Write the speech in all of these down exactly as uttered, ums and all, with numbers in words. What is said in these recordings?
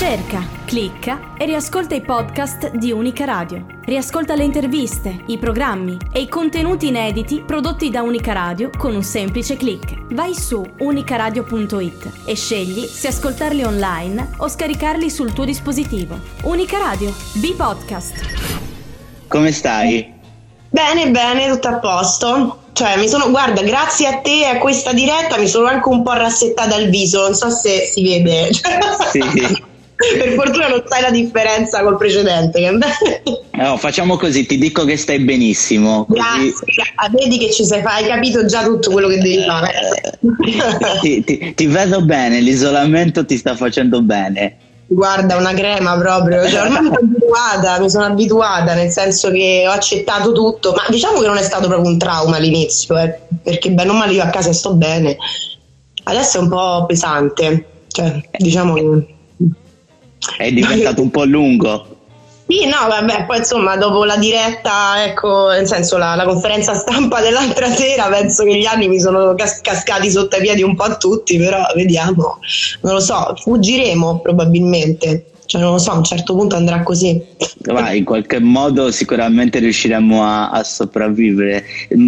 Cerca, clicca e riascolta i podcast di Unica Radio. Riascolta le interviste, i programmi e i contenuti inediti prodotti da Unica Radio con un semplice click. Vai su unicaradio punto it e scegli se ascoltarli online o scaricarli sul tuo dispositivo. Unica Radio, B-Podcast. Come stai? Bene, bene, tutto a posto. Cioè, mi sono, guarda, grazie a te e a questa diretta mi sono anche un po' rassettata il viso, non so se si vede. Sì. Per fortuna non sai la differenza col precedente. No, facciamo così, ti dico che stai benissimo. Così... Grazie, vedi che ci sei, hai capito già tutto quello che devi fare. ti, ti, ti vedo bene, l'isolamento ti sta facendo bene. Guarda, una crema proprio, cioè, ormai mi sono abituata, mi sono abituata, nel senso che ho accettato tutto, ma diciamo che non è stato proprio un trauma all'inizio, eh, perché bene o male io a casa sto bene. Adesso è un po' pesante, cioè diciamo che... È diventato un po' lungo. Sì, no, vabbè, poi insomma dopo la diretta, ecco, nel senso la, la conferenza stampa dell'altra sera, penso che gli anni mi sono cas- cascati sotto i piedi un po' a tutti, però vediamo, non lo so, fuggiremo probabilmente, cioè non lo so, a un certo punto andrà così. Ma in qualche modo sicuramente riusciremo a, a sopravvivere.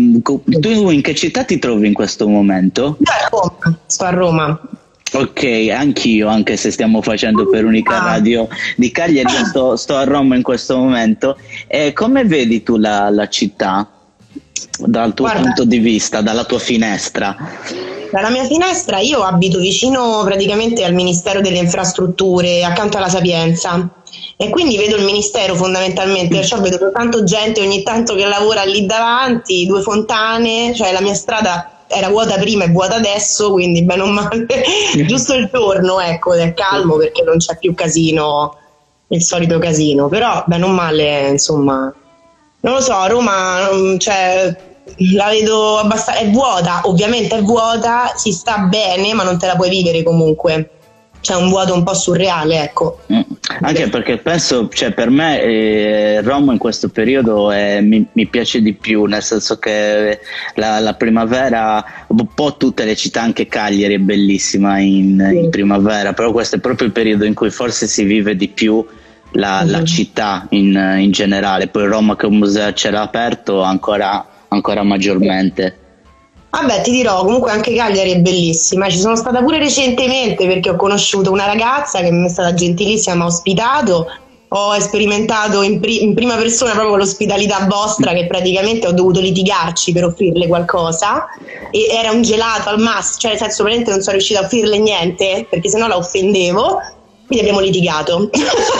Tu in che città ti trovi in questo momento? Io a Roma, sto a Roma. Ok, anch'io, anche se stiamo facendo per Unica Radio di Cagliari, io sto, sto a Roma in questo momento. E come vedi tu la, la città dal tuo Guarda, punto di vista, dalla tua finestra? Dalla mia finestra io abito vicino praticamente al Ministero delle Infrastrutture, accanto alla Sapienza, e quindi vedo il Ministero fondamentalmente, perciò vedo soltanto gente ogni tanto che lavora lì davanti, due fontane, cioè la mia strada era vuota prima e vuota adesso, quindi bene o male giusto il giorno, ecco, è calmo perché non c'è più casino, il solito casino, però bene o male, insomma, non lo so, Roma, cioè, la vedo abbastanza, è vuota, ovviamente è vuota, si sta bene, ma non te la puoi vivere comunque. C'è un vuoto un po' surreale, ecco. Mm. Anche perché penso, cioè per me eh, Roma in questo periodo è, mi, mi piace di più, nel senso che la, la primavera, un po' tutte le città, anche Cagliari è bellissima in, sì. in primavera, però questo è proprio il periodo in cui forse si vive di più la, mm-hmm. la città in, in generale. Poi Roma che è un museo a cielo aperto ancora, ancora maggiormente. Vabbè, ti dirò, comunque anche Cagliari è bellissima, ci sono stata pure recentemente perché ho conosciuto una ragazza che mi è stata gentilissima, mi ha ospitato, ho sperimentato in, pri- in prima persona proprio l'ospitalità vostra, che praticamente ho dovuto litigarci per offrirle qualcosa, e era un gelato al massimo, cioè nel senso veramente non sono riuscita a offrirle niente perché sennò la offendevo, quindi abbiamo litigato.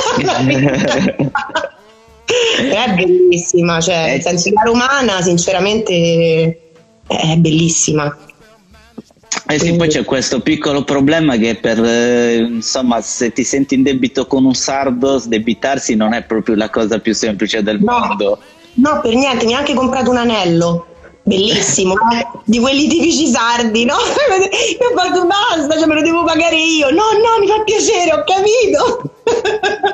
È bellissima, cioè nel senso, la romana sinceramente è bellissima. Eh sì, poi c'è questo piccolo problema che per eh, insomma, se ti senti in debito con un sardo, sdebitarsi non è proprio la cosa più semplice del no, mondo. No, per niente, mi ha anche comprato un anello bellissimo, eh, di quelli tipici sardi, no? Io ho fatto basta, cioè me lo devo pagare io. No, no, mi fa piacere, ho capito.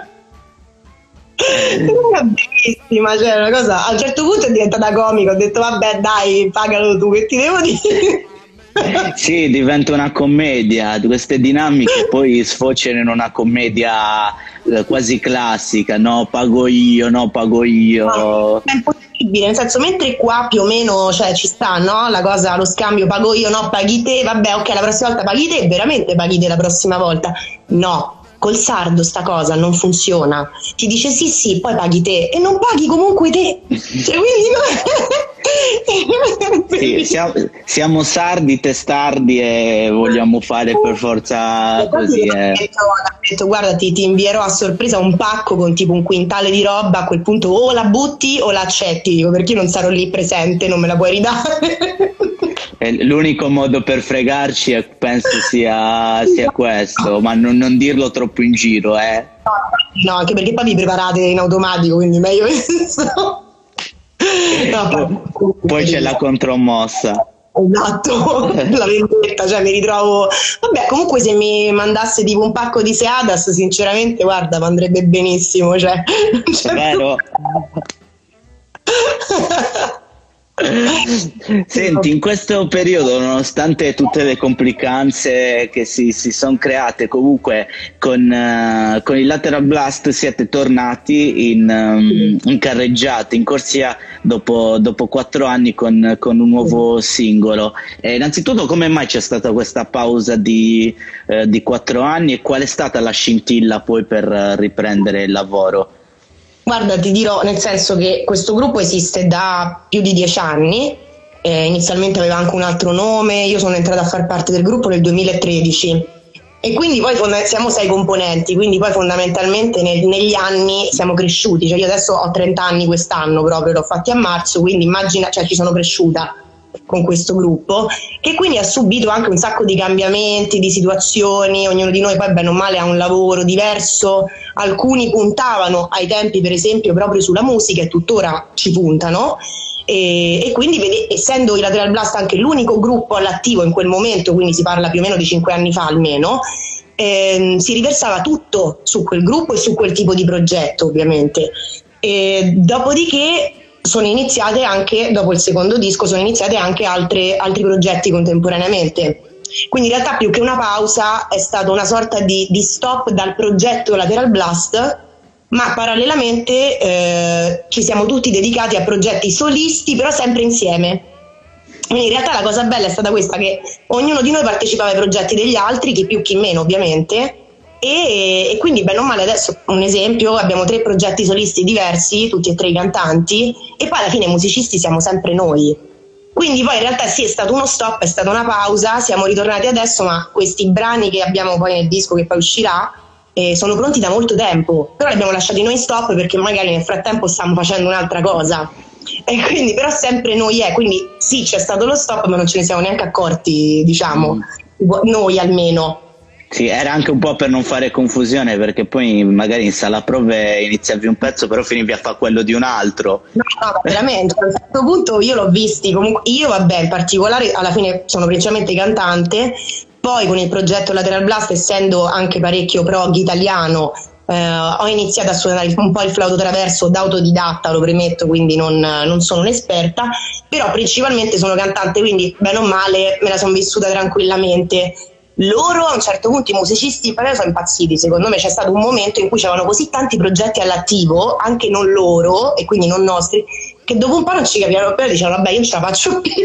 Era bellissima, cioè una cosa, a un certo punto è diventata comica, ho detto vabbè dai, pagalo tu, che ti devo dire. Sì, diventa una commedia, queste dinamiche poi sfociano in una commedia quasi classica, no, pago io, no, pago io. No, è impossibile, nel senso, mentre qua più o meno, cioè ci sta, no, la cosa, lo scambio, pago io, no, paghi te, vabbè, ok, la prossima volta paghi te, veramente paghi te la prossima volta, no. Col sardo sta cosa non funziona, ti dice sì sì poi paghi te e non paghi comunque te, cioè, quindi no... sì, siamo, siamo sardi, testardi e vogliamo fare per forza così. Eh. Ho detto guarda ti, ti invierò a sorpresa un pacco con tipo un quintale di roba, a quel punto o la butti o la accetti, dico, perché io non sarò lì presente, non me la puoi ridare. L'unico modo per fregarci è, penso sia, sia questo, ma non, non dirlo troppo in giro, eh. No, no, anche perché poi vi preparate in automatico, quindi meglio questo. No, poi, poi c'è la contromossa. Esatto, la vendetta, cioè mi ritrovo. Vabbè, comunque se mi mandasse tipo un pacco di Seadas, sinceramente, guarda, mi andrebbe benissimo, cioè. Vero? Senti, in questo periodo, nonostante tutte le complicanze che si, si sono create, comunque con, uh, con il Lateral Blast siete tornati in, um, in carreggiata, in corsia dopo, dopo quattro anni con, con un nuovo singolo. E innanzitutto, come mai c'è stata questa pausa di, uh, di quattro anni e qual è stata la scintilla poi per uh, riprendere il lavoro? Guarda, ti dirò, nel senso che questo gruppo esiste da più di dieci anni, eh, inizialmente aveva anche un altro nome, io sono entrata a far parte del gruppo nel duemilatredici e quindi poi fonda- siamo sei componenti, quindi poi fondamentalmente nel- negli anni siamo cresciuti, cioè io adesso ho trenta anni quest'anno proprio, l'ho fatti a marzo, quindi immagina, cioè ci sono cresciuta con questo gruppo, che quindi ha subito anche un sacco di cambiamenti, di situazioni, ognuno di noi poi bene o male ha un lavoro diverso, alcuni puntavano ai tempi per esempio proprio sulla musica e tuttora ci puntano e, e quindi vede, essendo i Lateral Blast anche l'unico gruppo all'attivo in quel momento, quindi si parla più o meno di cinque anni fa almeno, ehm, si riversava tutto su quel gruppo e su quel tipo di progetto ovviamente. E dopodiché sono iniziate anche, dopo il secondo disco, sono iniziate anche altre, altri progetti contemporaneamente. Quindi in realtà più che una pausa è stata una sorta di, di stop dal progetto Lateral Blast, ma parallelamente eh, ci siamo tutti dedicati a progetti solisti, però sempre insieme. Quindi in realtà la cosa bella è stata questa, che ognuno di noi partecipava ai progetti degli altri, chi più chi meno ovviamente, e, e quindi bene o male adesso un esempio, abbiamo tre progetti solisti diversi, tutti e tre i cantanti, e poi alla fine i musicisti siamo sempre noi. Quindi poi in realtà sì, è stato uno stop, è stata una pausa, siamo ritornati adesso, ma questi brani che abbiamo poi nel disco che poi uscirà eh, sono pronti da molto tempo, però li abbiamo lasciati noi in stop perché magari nel frattempo stiamo facendo un'altra cosa. E quindi però sempre noi è, quindi sì c'è stato lo stop ma non ce ne siamo neanche accorti, diciamo, mm. noi almeno. Sì, era anche un po' per non fare confusione, perché poi magari in sala prove iniziavi un pezzo però finivi a fare quello di un altro. No, no, veramente, a un certo punto io l'ho visti, comunque io vabbè in particolare alla fine sono principalmente cantante, poi con il progetto Lateral Blast essendo anche parecchio prog italiano eh, ho iniziato a suonare un po' il flauto traverso da autodidatta, lo premetto, quindi non, non sono un'esperta, però principalmente sono cantante, quindi bene o male me la sono vissuta tranquillamente. Loro a un certo punto, i musicisti però sono impazziti, secondo me c'è stato un momento in cui c'erano così tanti progetti all'attivo, anche non loro e quindi non nostri, che dopo un po' non ci capivano più e dicevano vabbè io non ce la faccio più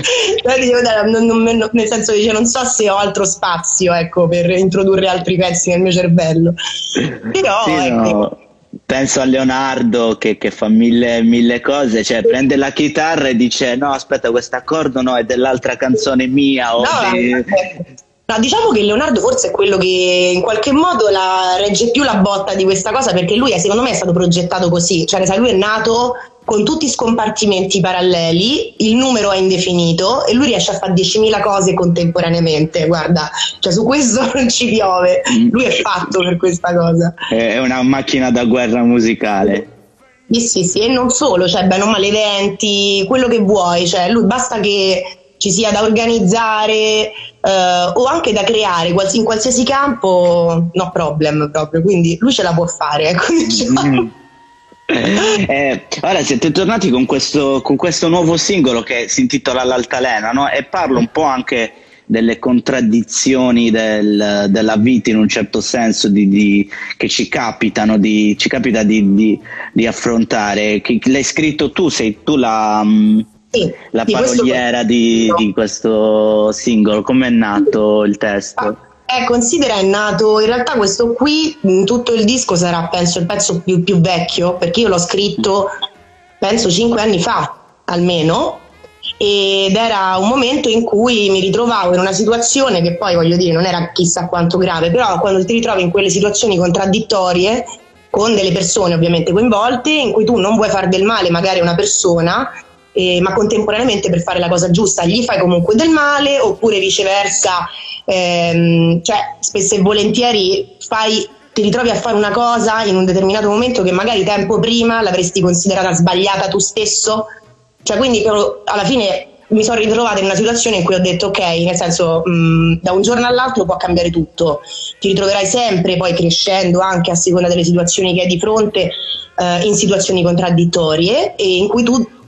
non, non, nel senso che dice, non so se ho altro spazio ecco per introdurre altri pezzi nel mio cervello, però sì, ecco, no. Penso a Leonardo che, che fa mille, mille cose, cioè prende la chitarra e dice no aspetta questo accordo no è dell'altra canzone mia o no, di... No, diciamo che Leonardo forse è quello che in qualche modo la regge più la botta di questa cosa, perché lui è, secondo me è stato progettato così, cioè sai, lui è nato con tutti i scompartimenti paralleli, il numero è indefinito e lui riesce a fare diecimila cose contemporaneamente, guarda, cioè su questo non ci piove, lui è fatto per questa cosa. È una macchina da guerra musicale. Sì, sì, sì, e non solo, cioè bene o male eventi, quello che vuoi, cioè lui basta che ci sia da organizzare Uh, o anche da creare in qualsiasi campo, no problem proprio, quindi lui ce la può fare, ecco, diciamo. eh, ora siete tornati con questo, con questo nuovo singolo che si intitola L'Altalena, no? E parla un po' anche delle contraddizioni del, della vita in un certo senso di, di, che ci capitano di, ci capita di, di, di affrontare. Che, l'hai scritto tu, sei tu la Sì, la sì, paroliera questo... di, di questo singolo. Com'è nato il testo? Eh, considera è nato, in realtà questo qui, tutto il disco sarà penso il pezzo più, più vecchio, perché io l'ho scritto penso cinque anni fa almeno, ed era un momento in cui mi ritrovavo in una situazione che poi voglio dire non era chissà quanto grave, però quando ti ritrovi in quelle situazioni contraddittorie con delle persone ovviamente coinvolte, in cui tu non vuoi far del male magari a una persona, Eh, ma contemporaneamente per fare la cosa giusta gli fai comunque del male, oppure viceversa, ehm, cioè spesso e volentieri fai, ti ritrovi a fare una cosa in un determinato momento che magari tempo prima l'avresti considerata sbagliata tu stesso, cioè quindi però, alla fine mi sono ritrovata in una situazione in cui ho detto ok, nel senso mh, da un giorno all'altro può cambiare tutto, ti ritroverai sempre poi crescendo anche a seconda delle situazioni che hai di fronte, eh, in situazioni contraddittorie e in cui tu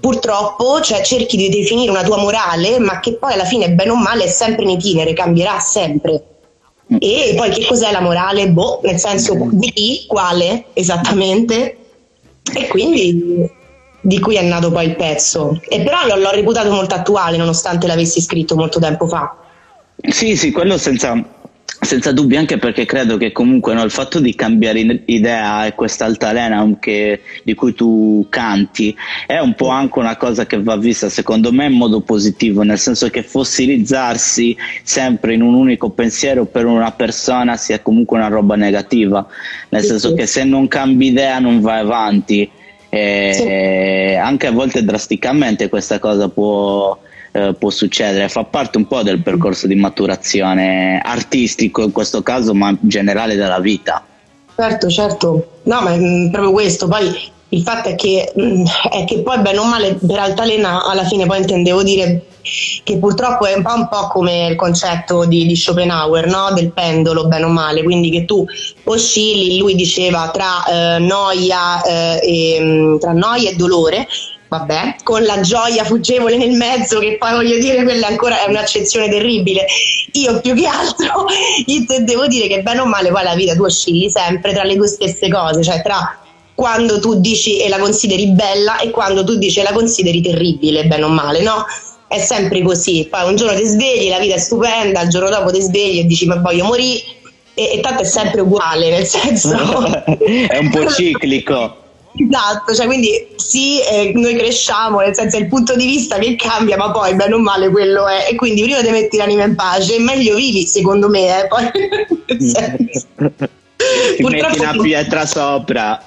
purtroppo, cioè, cerchi di definire una tua morale, ma che poi alla fine, bene o male, è sempre in itinere, cambierà sempre. E poi che cos'è la morale? Boh, nel senso di chi, quale esattamente, e quindi di cui è nato poi il pezzo. E però l'ho, l'ho reputato molto attuale, nonostante l'avessi scritto molto tempo fa. Sì, sì, quello senza, senza dubbio, anche perché credo che comunque, no, il fatto di cambiare idea e quest'altalena che, di cui tu canti è un po' anche una cosa che va vista secondo me in modo positivo, nel senso che fossilizzarsi sempre in un unico pensiero per una persona sia comunque una roba negativa, nel sì, senso sì. che se non cambi idea non vai avanti, e sì. anche a volte drasticamente questa cosa può Eh, può succedere, fa parte un po' del percorso di maturazione artistico in questo caso, ma in generale della vita. Certo, certo, no, ma è proprio questo. Poi il fatto è che, è che poi bene o male per altalena alla fine poi intendevo dire che purtroppo è un po', un po' come il concetto di, di Schopenhauer, no? Del pendolo bene o male, quindi che tu oscilli, lui diceva tra eh, noia eh, e, tra noia e dolore, vabbè, con la gioia fuggevole nel mezzo, che poi voglio dire quella ancora è un'accezione terribile. Io più che altro intendevo dire che bene o male poi la vita tu oscilli sempre tra le due stesse cose, cioè tra quando tu dici e la consideri bella e quando tu dici e la consideri terribile, bene o male, no? È sempre così. Poi un giorno ti svegli, la vita è stupenda, il giorno dopo ti svegli e dici ma voglio morire, e, e tanto è sempre uguale, nel senso è un po' ciclico. Esatto, cioè quindi sì, eh, noi cresciamo, nel senso è il punto di vista che cambia, ma poi bene o male quello è, e quindi prima ti metti l'anima in pace, meglio vivi secondo me, eh, poi nel senso. Ti metti una pietra sopra.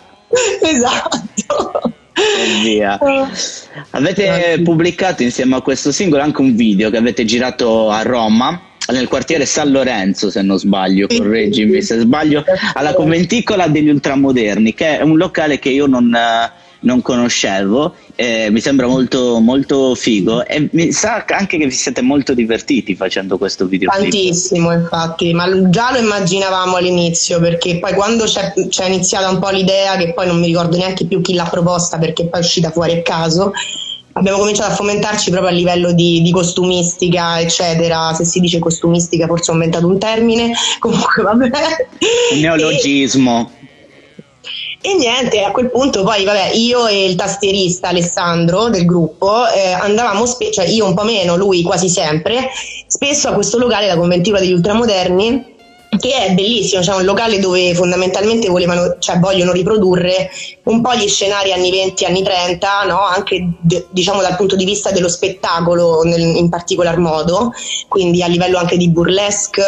Esatto. E via. Avete pubblicato insieme a questo singolo anche un video che avete girato a Roma, nel quartiere San Lorenzo, se non sbaglio, correggimi se sbaglio, alla Conventicola degli Ultramoderni, che è un locale che io non, non conoscevo, eh, mi sembra molto, molto figo, e mi sa anche che vi siete molto divertiti facendo questo video. Tantissimo, infatti, ma già lo immaginavamo all'inizio, perché poi quando c'è, c'è iniziata un po' l'idea, che poi non mi ricordo neanche più chi l'ha proposta perché poi è uscita fuori a caso, abbiamo cominciato a fomentarci proprio a livello di, di costumistica, eccetera. Se si dice costumistica forse ho inventato un termine, comunque vabbè. Un neologismo. E, e niente, a quel punto poi vabbè, io e il tastierista Alessandro del gruppo eh, andavamo, spe- cioè io un po' meno, lui quasi sempre, spesso a questo locale, la Conventicola degli Ultramoderni, che è bellissimo, cioè un locale dove fondamentalmente volevano, cioè vogliono riprodurre un po' gli scenari anni venti, anni trenta, no? Anche de, diciamo dal punto di vista dello spettacolo nel, in particolar modo, quindi a livello anche di burlesque,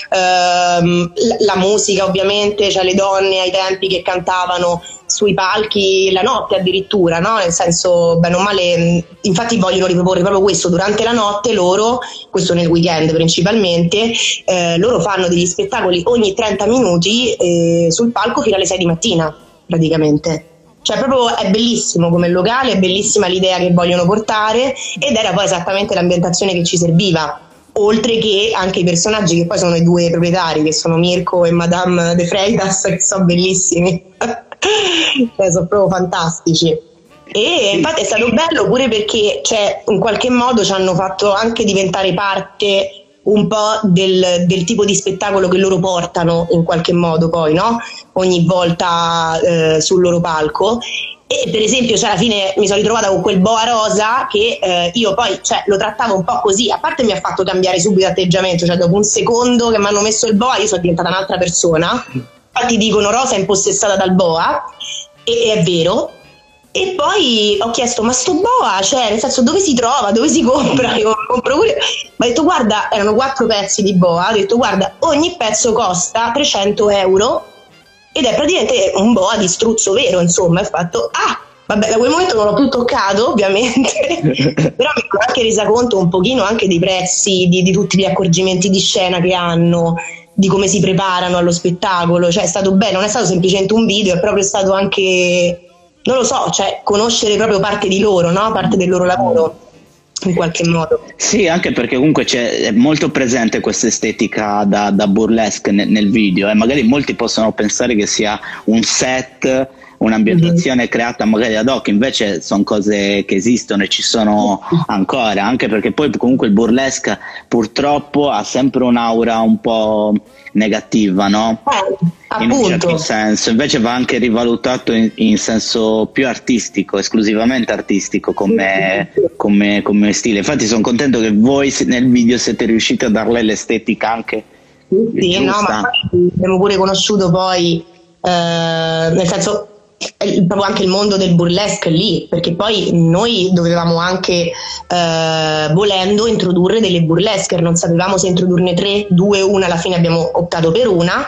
ehm, la, la musica ovviamente, cioè le donne ai tempi che cantavano sui palchi la notte addirittura, no? Nel senso, bene o male, infatti vogliono riproporre proprio questo durante la notte loro, questo nel weekend principalmente, eh, loro fanno degli spettacoli ogni trenta minuti eh, sul palco fino alle sei di mattina praticamente. Cioè proprio è bellissimo come locale, è bellissima l'idea che vogliono portare ed era poi esattamente l'ambientazione che ci serviva, oltre che anche i personaggi che poi sono i due proprietari, che sono Mirko e Madame De Freitas, che sono bellissimi. Cioè, sono proprio fantastici. E infatti è stato bello pure perché, cioè, in qualche modo ci hanno fatto anche diventare parte un po' del, del tipo di spettacolo che loro portano in qualche modo poi, no? Ogni volta eh, sul loro palco. E per esempio, cioè, alla fine mi sono ritrovata con quel boa rosa che eh, io poi, cioè, lo trattavo un po' così, a parte mi ha fatto cambiare subito atteggiamento, cioè dopo un secondo che mi hanno messo il boa io sono diventata un'altra persona. Infatti dicono Rosa è impossessata dal boa, e, e è vero. E poi ho chiesto, ma sto boa, cioè nel senso dove si trova, dove si compra? Io compro pure. Ma ho detto guarda, erano quattro pezzi di boa, ho detto guarda, ogni pezzo costa trecento euro ed è praticamente un boa di struzzo vero, insomma. Ho fatto, ah, vabbè, da quel momento non l'ho più toccato ovviamente, però mi sono anche resa conto un pochino anche dei prezzi, di, di tutti gli accorgimenti di scena che hanno, di come si preparano allo spettacolo. Cioè è stato bello, non è stato semplicemente un video, è proprio stato anche, non lo so, cioè conoscere proprio parte di loro, no? Parte del loro lavoro in qualche modo. Sì, anche perché comunque c'è è molto presente questa estetica da, da burlesque nel, nel video, e eh. magari molti possono pensare che sia un set un'ambientazione creata magari ad hoc, invece sono cose che esistono e ci sono ancora, anche perché poi comunque il burlesque purtroppo ha sempre un'aura un po' negativa, no? Eh, in un certo senso, invece va anche rivalutato in, in senso più artistico, esclusivamente artistico come, come, come stile. Infatti sono contento che voi nel video siete riusciti a darle l'estetica anche sì, giusta. No, ma abbiamo pure conosciuto poi eh, nel senso proprio anche il mondo del burlesque lì, perché poi noi dovevamo anche eh, volendo introdurre delle burlesque, non sapevamo se introdurne tre, due, una, alla fine abbiamo optato per una,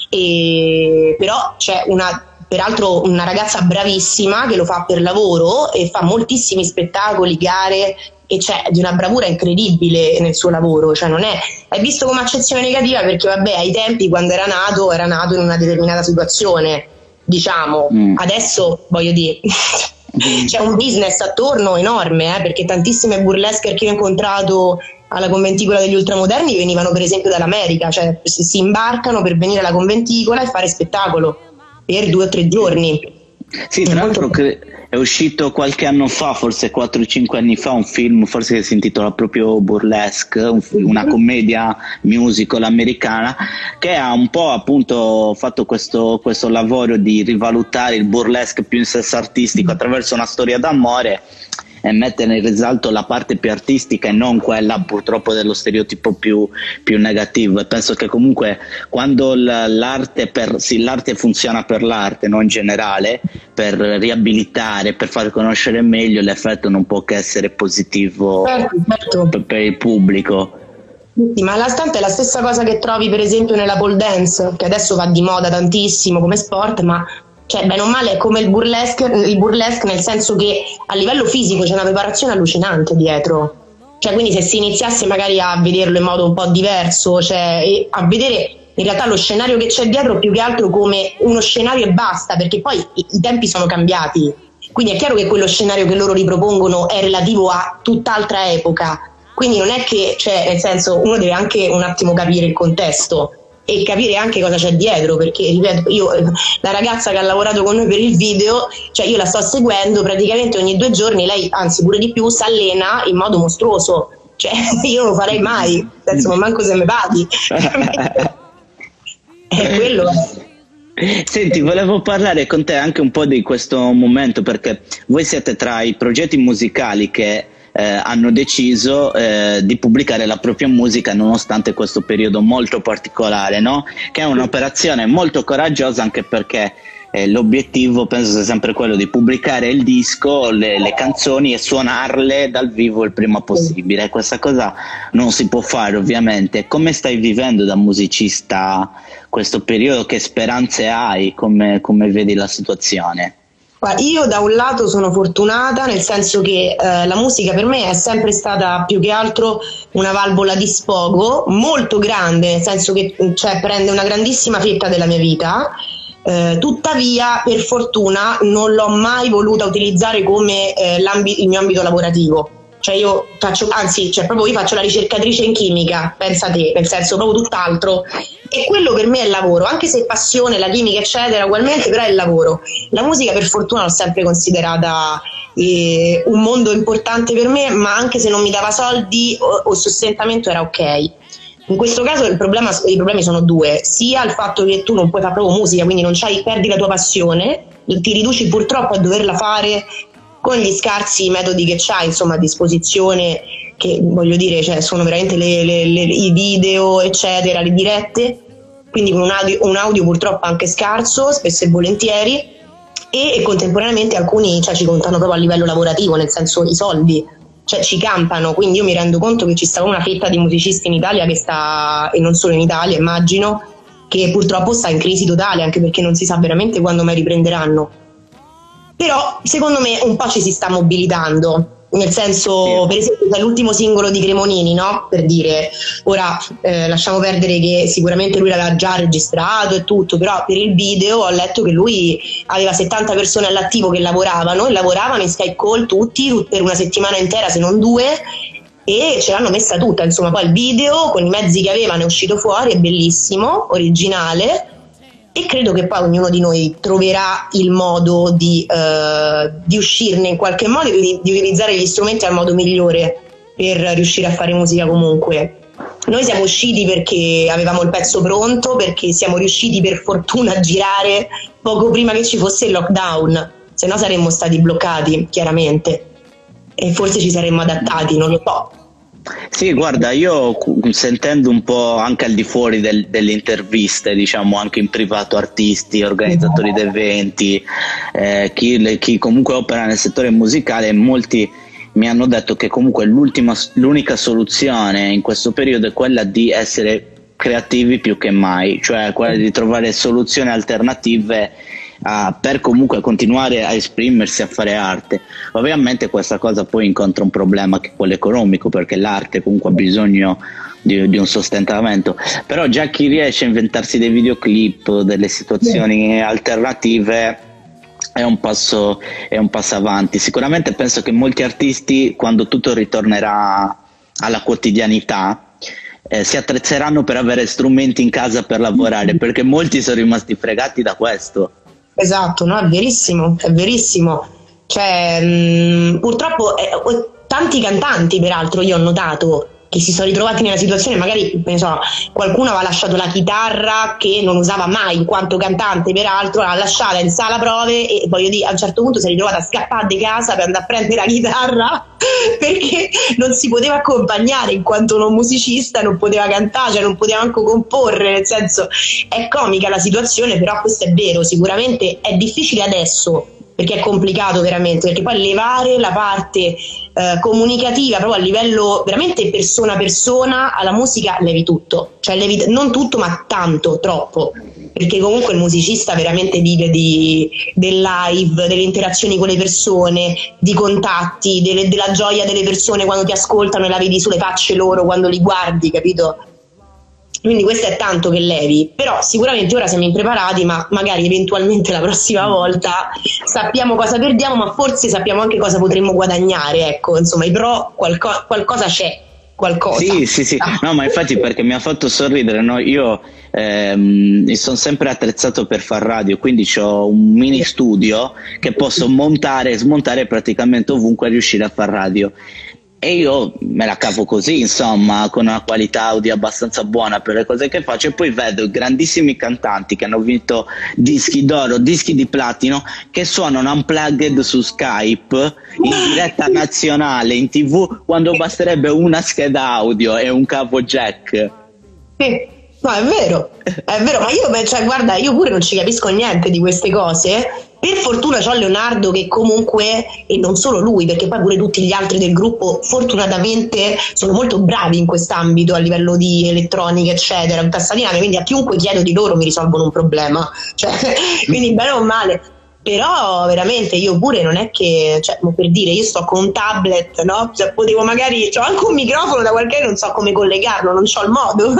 e però c'è una peraltro una ragazza bravissima che lo fa per lavoro e fa moltissimi spettacoli, gare, e c'è di una bravura incredibile nel suo lavoro, cioè non è, è visto come accezione negativa perché vabbè ai tempi quando era nato era nato in una determinata situazione, diciamo, mm. adesso voglio dire c'è un business attorno enorme, eh, perché tantissime burlesque che ho incontrato alla conventicola degli ultramoderni venivano per esempio dall'America, cioè si imbarcano per venire alla conventicola e fare spettacolo per due o tre giorni. Sì, tra l'altro molto... è uscito qualche anno fa, forse quattro o cinque anni fa, un film forse che si intitola proprio Burlesque, un, una commedia musical americana che ha un po' appunto fatto questo, questo lavoro di rivalutare il burlesque più in senso artistico attraverso una storia d'amore e mettere in risalto la parte più artistica e non quella purtroppo dello stereotipo più, più negativo. E penso che comunque quando l'arte, per, sì, l'arte funziona per l'arte, non in generale, per riabilitare, per far conoscere meglio, l'effetto non può che essere positivo certo. per, per il pubblico. Sì, ma la stante è la stessa cosa che trovi per esempio nella pole dance, che adesso va di moda tantissimo come sport, ma cioè bene o male è come il burlesque, il burlesque nel senso che a livello fisico c'è una preparazione allucinante dietro, cioè quindi se si iniziasse magari a vederlo in modo un po' diverso, cioè e a vedere in realtà lo scenario che c'è dietro più che altro come uno scenario e basta, perché poi i, i tempi sono cambiati, quindi è chiaro che quello scenario che loro ripropongono è relativo a tutt'altra epoca, quindi non è che, cioè nel senso uno deve anche un attimo capire il contesto e capire anche cosa c'è dietro, perché ripeto, io la ragazza che ha lavorato con noi per il video, cioè io la sto seguendo praticamente ogni due giorni, lei anzi pure di più si allena in modo mostruoso, cioè io non lo farei mai, nel senso ma manco se me paghi. È quello. Senti, volevo parlare con te anche un po' di questo momento, perché voi siete tra i progetti musicali che Eh, hanno deciso eh, di pubblicare la propria musica nonostante questo periodo molto particolare, no? Che è un'operazione molto coraggiosa, anche perché eh, l'obiettivo penso sia sempre quello di pubblicare il disco, le, le canzoni e suonarle dal vivo il prima possibile. Questa cosa non si può fare ovviamente. Come stai vivendo da musicista questo periodo? Che speranze hai? Come, come vedi la situazione? Io da un lato sono fortunata nel senso che eh, la musica per me è sempre stata più che altro una valvola di sfogo molto grande, nel senso che cioè, prende una grandissima fetta della mia vita, eh, tuttavia per fortuna non l'ho mai voluta utilizzare come eh, il mio ambito lavorativo. Cioè io faccio, anzi, cioè proprio io faccio la ricercatrice in chimica, pensa te, nel senso proprio tutt'altro, e quello per me è il lavoro, anche se passione, la chimica eccetera ugualmente, però è il lavoro. La musica per fortuna l'ho sempre considerata eh, un mondo importante per me, ma anche se non mi dava soldi o, o sostentamento era ok. In questo caso il problema, i problemi sono due, sia il fatto che tu non puoi fare proprio musica, quindi non c'hai, perdi la tua passione, ti riduci purtroppo a doverla fare con gli scarsi metodi che c'hai insomma a disposizione, che voglio dire cioè, sono veramente le, le, le, i video eccetera, le dirette, quindi con un audio, un audio purtroppo anche scarso spesso e volentieri, e, e contemporaneamente alcuni cioè, ci contano proprio a livello lavorativo, nel senso i soldi cioè ci campano, quindi io mi rendo conto che ci sta una fetta di musicisti in Italia che sta, e non solo in Italia immagino, che purtroppo sta in crisi totale, anche perché non si sa veramente quando mai riprenderanno. Però secondo me un po' ci si sta mobilitando, nel senso, per esempio c'è l'ultimo singolo di Cremonini, no? Per dire, ora eh, lasciamo perdere che sicuramente lui l'aveva già registrato e tutto, però per il video ho letto che lui aveva settanta persone all'attivo che lavoravano e lavoravano in Skype call tutti per una settimana intera se non due, e ce l'hanno messa tutta, insomma poi il video con i mezzi che avevano è uscito fuori, è bellissimo, originale. e credo che poi ognuno di noi troverà il modo di, eh, di uscirne in qualche modo e di, di utilizzare gli strumenti al modo migliore per riuscire a fare musica comunque. Noi siamo usciti perché avevamo il pezzo pronto, perché siamo riusciti per fortuna a girare poco prima che ci fosse il lockdown, se no saremmo stati bloccati chiaramente e forse ci saremmo adattati, non lo so. Sì, guarda, io sentendo un po' anche al di fuori del, delle interviste, diciamo anche in privato, artisti, organizzatori di eventi, eh, chi, chi comunque opera nel settore musicale, molti mi hanno detto che comunque l'ultima, l'unica soluzione in questo periodo è quella di essere creativi più che mai, cioè quella di trovare soluzioni alternative Uh, per comunque continuare a esprimersi, a fare arte. Ovviamente questa cosa poi incontra un problema che è quello economico, perché l'arte comunque ha bisogno di, di un sostentamento, però già chi riesce a inventarsi dei videoclip, delle situazioni yeah. alternative è un passo è un passo avanti. Sicuramente penso che molti artisti, quando tutto ritornerà alla quotidianità, Eh, si attrezzeranno per avere strumenti in casa per lavorare, perché molti sono rimasti fregati da questo. Esatto, no, è verissimo, è verissimo. Cioè, mh, purtroppo eh, tanti cantanti, peraltro, io ho notato che si sono ritrovati nella situazione, magari ne so, qualcuno aveva lasciato la chitarra che non usava mai in quanto cantante, peraltro l'ha lasciata in sala prove e voglio dire, a un certo punto si è ritrovata a scappare di casa per andare a prendere la chitarra perché non si poteva accompagnare in quanto non musicista, non poteva cantare, cioè non poteva anche comporre, nel senso è comica la situazione, però questo è vero, sicuramente è difficile adesso perché è complicato veramente, perché poi levare la parte eh, comunicativa proprio a livello veramente persona a persona alla musica levi tutto, cioè levi non tutto ma tanto, troppo, perché comunque il musicista veramente vive di, del live, delle interazioni con le persone, di contatti, delle, della gioia delle persone quando ti ascoltano e la vedi sulle facce loro quando li guardi, capito? Quindi questo è tanto che levi, però sicuramente ora siamo impreparati, ma magari eventualmente la prossima volta sappiamo cosa perdiamo, ma forse sappiamo anche cosa potremmo guadagnare, ecco, insomma i pro qualco- qualcosa c'è, qualcosa. Sì, sì, sì, no, ma infatti perché mi ha fatto sorridere, no? Io ehm, mi sono sempre attrezzato per far radio, quindi ho un mini studio che posso montare e smontare praticamente ovunque e riuscire a far radio. E io me la cavo così, insomma, con una qualità audio abbastanza buona per le cose che faccio, e poi vedo grandissimi cantanti che hanno vinto dischi d'oro, dischi di platino, che suonano unplugged su Skype in diretta nazionale in tv, quando basterebbe una scheda audio e un cavo jack. Sì. No, è vero, è vero, ma io, cioè, guarda, io pure non ci capisco niente di queste cose. Per fortuna c'ho Leonardo che comunque, e non solo lui, perché poi pure tutti gli altri del gruppo fortunatamente sono molto bravi in quest'ambito a livello di elettronica eccetera, tutta sta dinamica, quindi a chiunque chiedo di loro mi risolvono un problema, cioè, quindi bene o male. Però veramente io pure non è che, cioè, per dire, io sto con un tablet, no? Cioè, potevo magari, c'ho anche un microfono da qualche, non so come collegarlo, non c'ho il modo,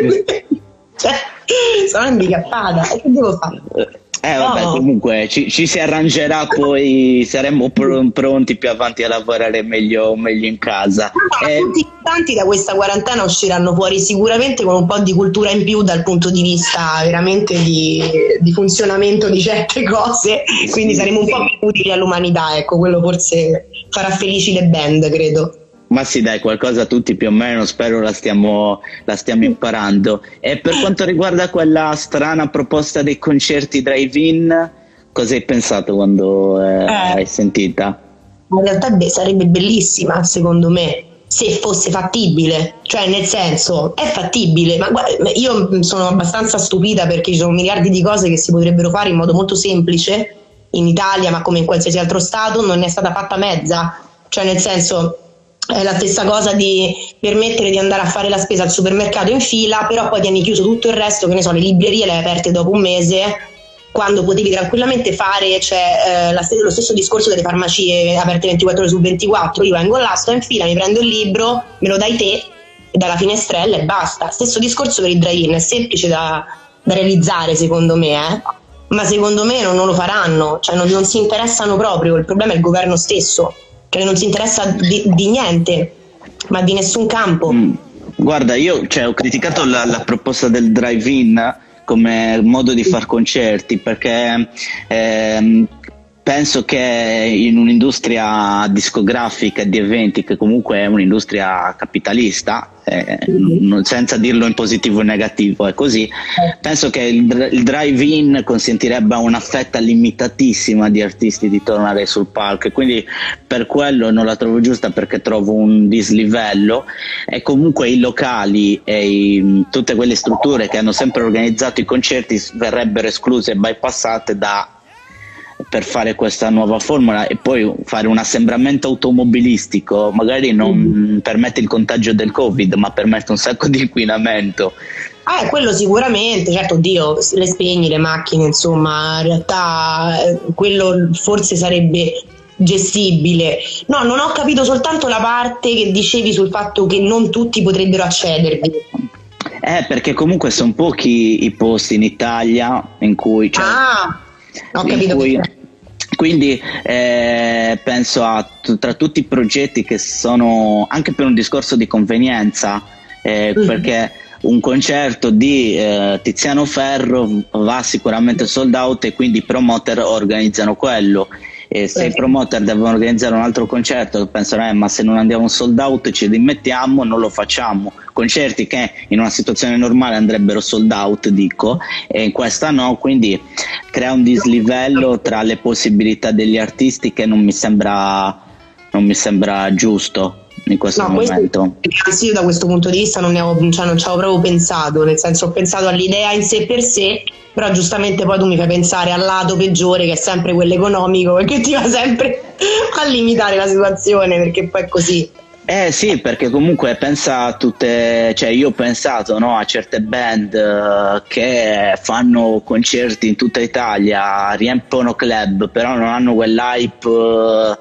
cioè, sono handicappata, e che devo fare? Eh vabbè, no. Comunque ci, ci si arrangerà, poi saremo pr- pronti più avanti a lavorare meglio, meglio in casa. No, eh, tutti tanti da questa quarantena usciranno fuori sicuramente con un po' di cultura in più dal punto di vista veramente di, di funzionamento di certe cose, quindi saremo un po' più utili all'umanità, ecco, quello forse farà felici le band, credo. Ma sì, dai, qualcosa tutti più o meno, spero la stiamo, la stiamo imparando. E per quanto riguarda quella strana proposta dei concerti drive-in, cosa hai pensato quando eh, eh, hai sentita? In realtà beh, sarebbe bellissima, secondo me, se fosse fattibile, cioè nel senso, è fattibile, ma guarda, io sono abbastanza stupita perché ci sono miliardi di cose che si potrebbero fare in modo molto semplice in Italia, ma come in qualsiasi altro stato, non è stata fatta mezza, cioè nel senso... È la stessa cosa di permettere di andare a fare la spesa al supermercato in fila, però poi tieni chiuso tutto il resto, che ne so, le librerie le hai aperte dopo un mese, quando potevi tranquillamente fare, cioè, eh, la, lo stesso discorso delle farmacie aperte ventiquattro ore su ventiquattro. Io vengo là, sto in fila, mi prendo il libro, me lo dai te e dalla finestrella e basta. Stesso discorso per i drive-in, è semplice da, da realizzare secondo me, eh? Ma secondo me non, non lo faranno, cioè non, non si interessano proprio, il problema è il governo stesso, che non si interessa di, di niente, ma di nessun campo. Mm. Guarda, io cioè, ho criticato la, la proposta del drive-in come modo di far concerti, perché ehm, penso che in un'industria discografica e di eventi, che comunque è un'industria capitalista, eh, non, senza dirlo in positivo o negativo, è così, penso che il, il drive-in consentirebbe a una fetta limitatissima di artisti di tornare sul palco, e quindi per quello non la trovo giusta, perché trovo un dislivello, e comunque i locali e i, tutte quelle strutture che hanno sempre organizzato i concerti verrebbero escluse e bypassate da per fare questa nuova formula, e poi fare un assembramento automobilistico magari non mm. permette il contagio del Covid, ma permette un sacco di inquinamento. Ah, quello sicuramente, certo, Dio, le spegni le macchine, insomma, in realtà eh, quello forse sarebbe gestibile. No, non ho capito soltanto la parte che dicevi sul fatto che non tutti potrebbero accedervi. Eh, perché comunque sono pochi i posti in Italia in cui... Cioè, ah! Ho capito. Cui, quindi eh, penso a t- tra tutti i progetti che sono anche per un discorso di convenienza, eh, mm. perché un concerto di eh, Tiziano Ferro va sicuramente sold out, e quindi i promoter organizzano quello. E se i promoter devono organizzare un altro concerto, pensano eh, ma se non andiamo sold out ci rimettiamo, non lo facciamo. Concerti che in una situazione normale andrebbero sold out, dico, e in questa no, quindi crea un dislivello tra le possibilità degli artisti che non mi sembra non mi sembra giusto in questo no, momento. Questo, io da questo punto di vista non ne ho, cioè non ci avevo proprio pensato, nel senso ho pensato all'idea in sé per sé, però giustamente poi tu mi fai pensare al lato peggiore, che è sempre quello economico, perché ti va sempre a limitare la situazione, perché poi è così. Eh sì, perché comunque pensa a tutte, cioè io ho pensato, no, a certe band uh, che fanno concerti in tutta Italia, riempiono club, però non hanno quell'hype uh,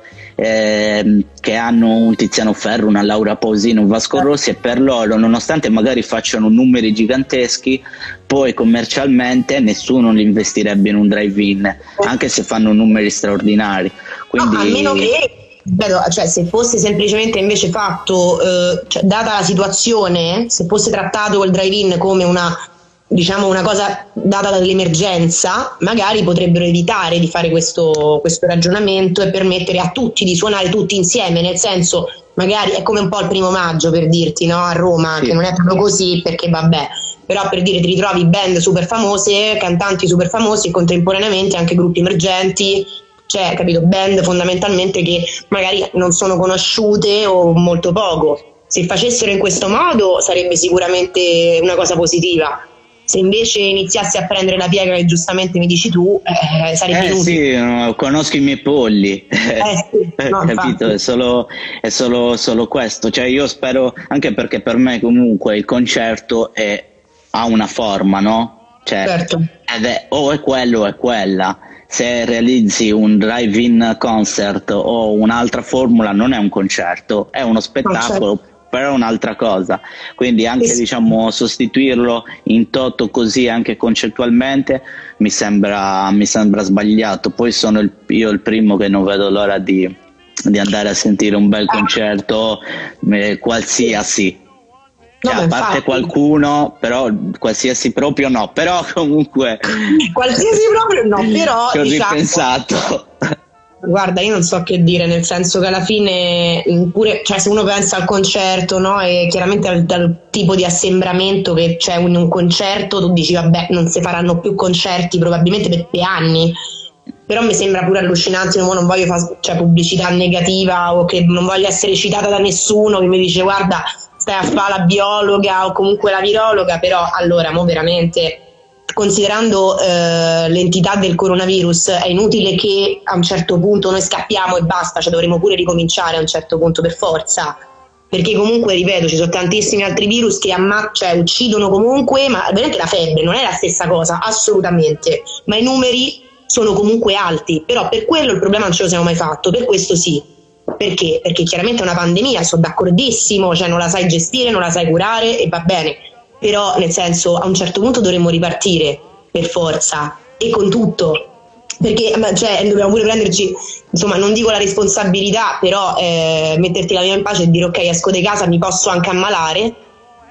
eh, che hanno un Tiziano Ferro, una Laura Pausini, un Vasco Rossi, e per loro, nonostante magari facciano numeri giganteschi, poi commercialmente nessuno li investirebbe in un drive-in, anche se fanno numeri straordinari. Quindi... No, a meno che... Cioè, se fosse semplicemente invece fatto, eh, cioè, data la situazione, se fosse trattato quel drive-in come una, diciamo, una cosa data dall'emergenza, magari potrebbero evitare di fare questo, questo ragionamento e permettere a tutti di suonare tutti insieme, nel senso, magari è come un po' il primo maggio, per dirti, no, a Roma, sì. Che non è proprio così, perché vabbè, però per dire ti ritrovi band super famose, cantanti super famosi e contemporaneamente anche gruppi emergenti. Cioè, capito, band fondamentalmente che magari non sono conosciute o molto poco. Se facessero in questo modo sarebbe sicuramente una cosa positiva. Se invece iniziassi a prendere la piega che giustamente mi dici tu, eh, sarebbe eh inutile. Sì, no, conosco i miei polli, eh, sì, no, capito? È solo, è solo, solo questo. Cioè, io spero, anche perché per me comunque il concerto è, ha una forma, no? Cioè, certo. Ed è o è quello o è quella. Se realizzi un drive-in concert o un'altra formula, non è un concerto, è uno spettacolo, no, certo. Però è un'altra cosa. Quindi anche sì. diciamo sostituirlo in toto così anche concettualmente mi sembra, mi sembra sbagliato. Poi sono il, io il primo che non vedo l'ora di, di andare a sentire un bel concerto eh, qualsiasi. Cioè, no, a parte infatti. Qualcuno, però qualsiasi proprio no, però comunque qualsiasi proprio no, però ci ho diciamo, ripensato. Guarda, io non so che dire, nel senso che alla fine pure, cioè se uno pensa al concerto, no, e chiaramente al, al tipo di assembramento che c'è in un concerto, tu dici vabbè, non si faranno più concerti probabilmente per, per anni. Però mi sembra pure allucinante, non, non voglio fare cioè, pubblicità negativa o che non voglio essere citata da nessuno che mi dice guarda stai a fare la biologa o comunque la virologa, però allora mo veramente considerando eh, l'entità del coronavirus è inutile che a un certo punto noi scappiamo e basta, cioè dovremo pure ricominciare a un certo punto per forza, perché comunque ripeto ci sono tantissimi altri virus che amma- cioè, uccidono comunque, ma veramente la febbre non è la stessa cosa assolutamente, ma i numeri sono comunque alti, però per quello il problema non ce lo siamo mai fatto, per questo sì. Perché? Perché chiaramente è una pandemia, sono d'accordissimo, cioè non la sai gestire, non la sai curare e va bene, però nel senso a un certo punto dovremmo ripartire per forza e con tutto, perché cioè, dobbiamo pure prenderci, insomma non dico la responsabilità, però eh, metterti la vita in pace e dire ok esco di casa, mi posso anche ammalare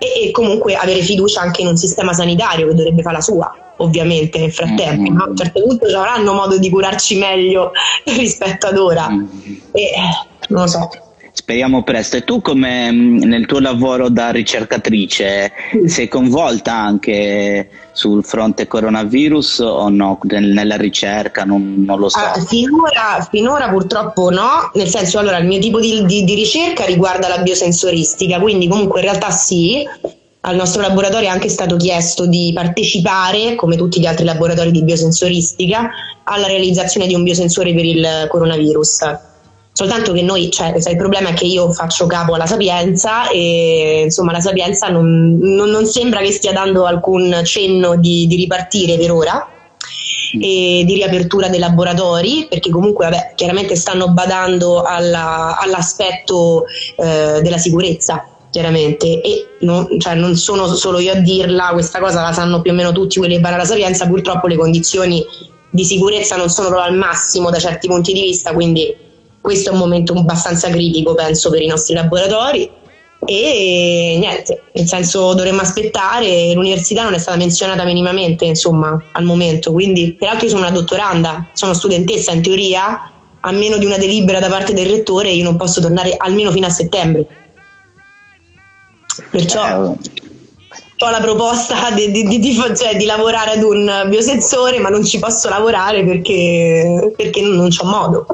e, e comunque avere fiducia anche in un sistema sanitario che dovrebbe fare la sua, ovviamente nel frattempo, mm-hmm. no? A un certo punto ci avranno modo di curarci meglio rispetto ad ora, mm-hmm. e non lo so. Speriamo presto. E tu, come nel tuo lavoro da ricercatrice, mm. sei coinvolta anche sul fronte coronavirus o no? Nella ricerca, non, non lo so. Ah, finora, finora purtroppo no, nel senso, allora il mio tipo di, di, di ricerca riguarda la biosensoristica, quindi comunque in realtà sì, al nostro laboratorio è anche stato chiesto di partecipare, come tutti gli altri laboratori di biosensoristica, alla realizzazione di un biosensore per il coronavirus. Soltanto che noi, cioè, il problema è che io faccio capo alla Sapienza e insomma la Sapienza non, non, non sembra che stia dando alcun cenno di, di ripartire per ora e di riapertura dei laboratori, perché comunque vabbè, chiaramente stanno badando alla, all'aspetto eh, della sicurezza, chiaramente, e non, cioè, non sono solo io a dirla, questa cosa la sanno più o meno tutti quelli che vanno alla Sapienza. Purtroppo le condizioni di sicurezza non sono proprio al massimo da certi punti di vista, quindi questo è un momento abbastanza critico, penso, per i nostri laboratori e niente, nel senso dovremmo aspettare. L'università non è stata menzionata minimamente, insomma, al momento, quindi peraltro io sono una dottoranda, sono studentessa in teoria, a meno di una delibera da parte del rettore io non posso tornare almeno fino a settembre, perciò ho la proposta di, di, di, di, cioè, di lavorare ad un biosensore, ma non ci posso lavorare perché, perché non c'ho modo.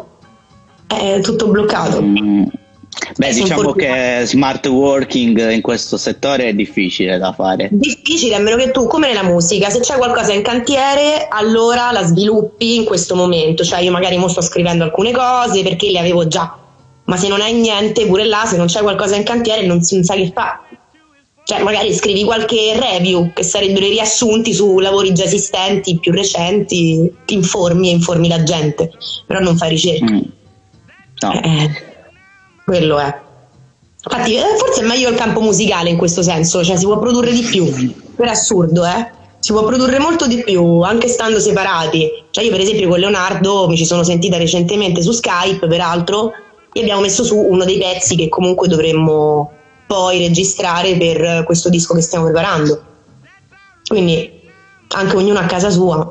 È tutto bloccato. Mm. Beh, diciamo che smart working in questo settore è difficile da fare. Difficile, a meno che tu, come nella musica, se c'è qualcosa in cantiere, allora la sviluppi in questo momento. Cioè io magari mo sto scrivendo alcune cose perché le avevo già, ma se non hai niente, pure là, se non c'è qualcosa in cantiere non, non sai che fa. Cioè magari scrivi qualche review, che sarebbero i riassunti su lavori già esistenti, più recenti, ti informi e informi la gente, però non fai ricerca. Mm. No. Eh, quello è. Infatti forse è meglio il campo musicale in questo senso, cioè si può produrre di più, per assurdo, eh si può produrre molto di più anche stando separati. Cioè io per esempio con Leonardo mi ci sono sentita recentemente su Skype, peraltro, e abbiamo messo su uno dei pezzi che comunque dovremmo poi registrare per questo disco che stiamo preparando, quindi anche ognuno a casa sua.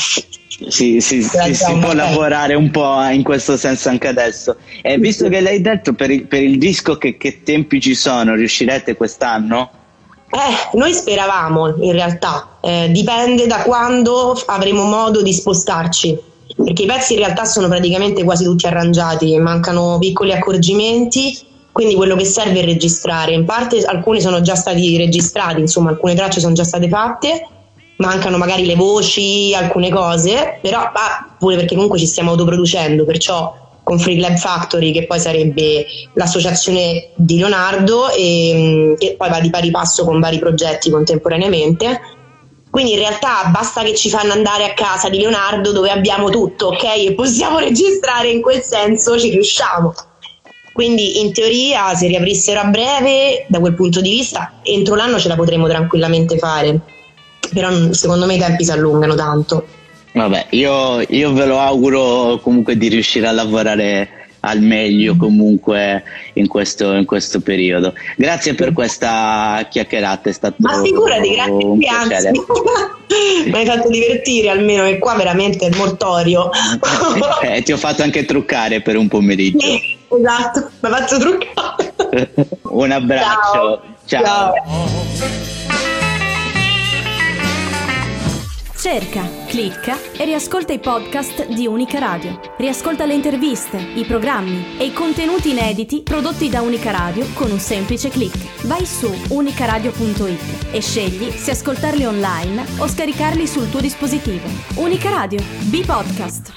Sì, sì, sì, si può lavorare un po' in questo senso anche adesso. E visto che l'hai detto, per il, per il disco, che, che tempi ci sono? Riuscirete quest'anno? Eh, noi speravamo, in realtà, eh, dipende da quando avremo modo di spostarci, perché i pezzi in realtà sono praticamente quasi tutti arrangiati, mancano piccoli accorgimenti, quindi quello che serve è registrare. In parte alcuni sono già stati registrati, insomma alcune tracce sono già state fatte, mancano magari le voci, alcune cose, però ah, pure perché comunque ci stiamo autoproducendo, perciò con Free Club Factory, che poi sarebbe l'associazione di Leonardo, e che poi va di pari passo con vari progetti contemporaneamente. Quindi in realtà basta che ci fanno andare a casa di Leonardo, dove abbiamo tutto, ok? E possiamo registrare, in quel senso ci riusciamo. Quindi in teoria, se riaprissero a breve, da quel punto di vista, entro l'anno ce la potremmo tranquillamente fare. Però secondo me i tempi si allungano tanto. Vabbè, io, io ve lo auguro comunque di riuscire a lavorare al meglio comunque in questo, in questo periodo. Grazie per questa chiacchierata, è stato Ma figurati, grazie un piacere. Mi hai fatto divertire, almeno, che qua veramente è mortorio. eh, ti ho fatto anche truccare per un pomeriggio. Sì, esatto, mi hai fatto truccare. Un abbraccio. Ciao. Ciao. Ciao. Cerca, clicca e riascolta i podcast di Unica Radio. Riascolta le interviste, i programmi e i contenuti inediti prodotti da Unica Radio con un semplice click. Vai su unicaradio punto it e scegli se ascoltarli online o scaricarli sul tuo dispositivo. Unica Radio, B-Podcast.